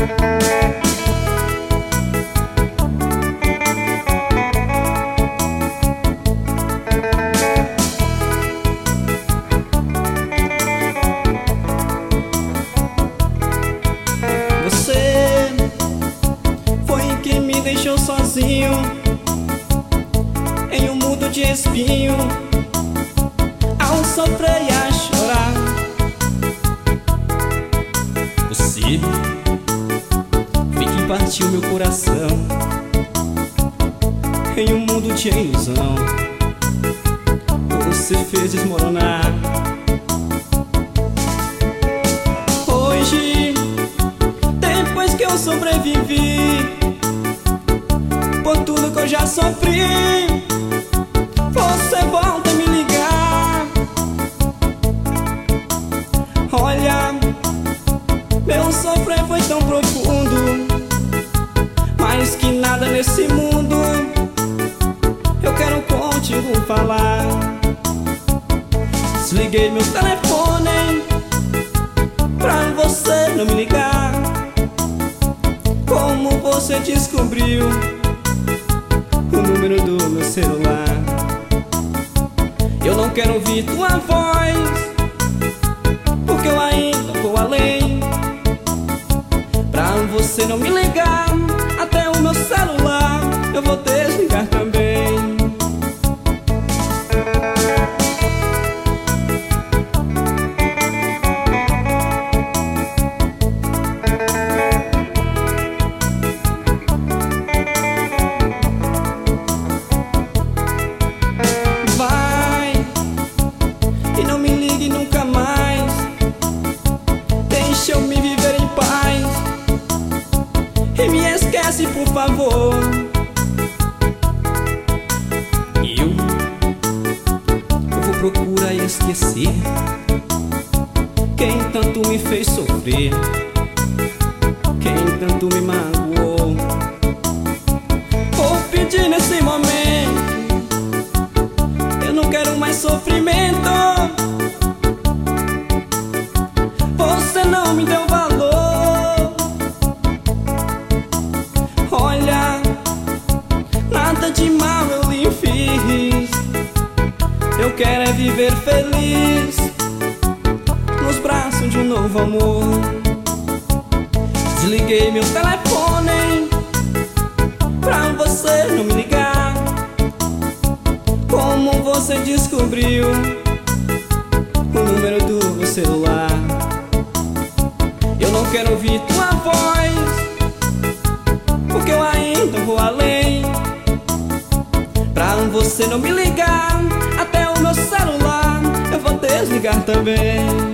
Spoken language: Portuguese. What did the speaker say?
Você foi quem me deixou sozinho em um mundo de espinho, ao sofrer e a chorar. Você foi quem partiu meu coração em um mundo de ilusão. Você fez desmoronar. Hoje, depois que eu sobrevivi por tudo que eu já sofri, você volta a me ligar. Olha, meu sofrer foi tão profundo, mais que nada nesse mundo eu quero contigo falar. Desliguei meu telefone pra você não me ligar. Como você descobriu o número do meu celular? Eu não quero ouvir tua voz, porque eu ainda vou além. Pra você não me ligar, até o meu celular eu vou desligar também. E não me ligue nunca mais, deixa eu me viver em paz. E me esquece, por favor. Eu vou procurar esquecer quem tanto me fez sofrer, quem tanto me magoou. Vou pedir nesse momento, eu não quero mais sofrimento. Você não me deu valor. Olha, nada de mal eu lhe fiz. Eu quero é viver feliz nos braços de um novo amor. Desliguei meu telefone pra você não me ligar. Como você descobriu o número do meu celular? Eu não quero ouvir tua voz, porque eu ainda vou além. Pra você não me ligar, até o meu celular eu vou desligar também.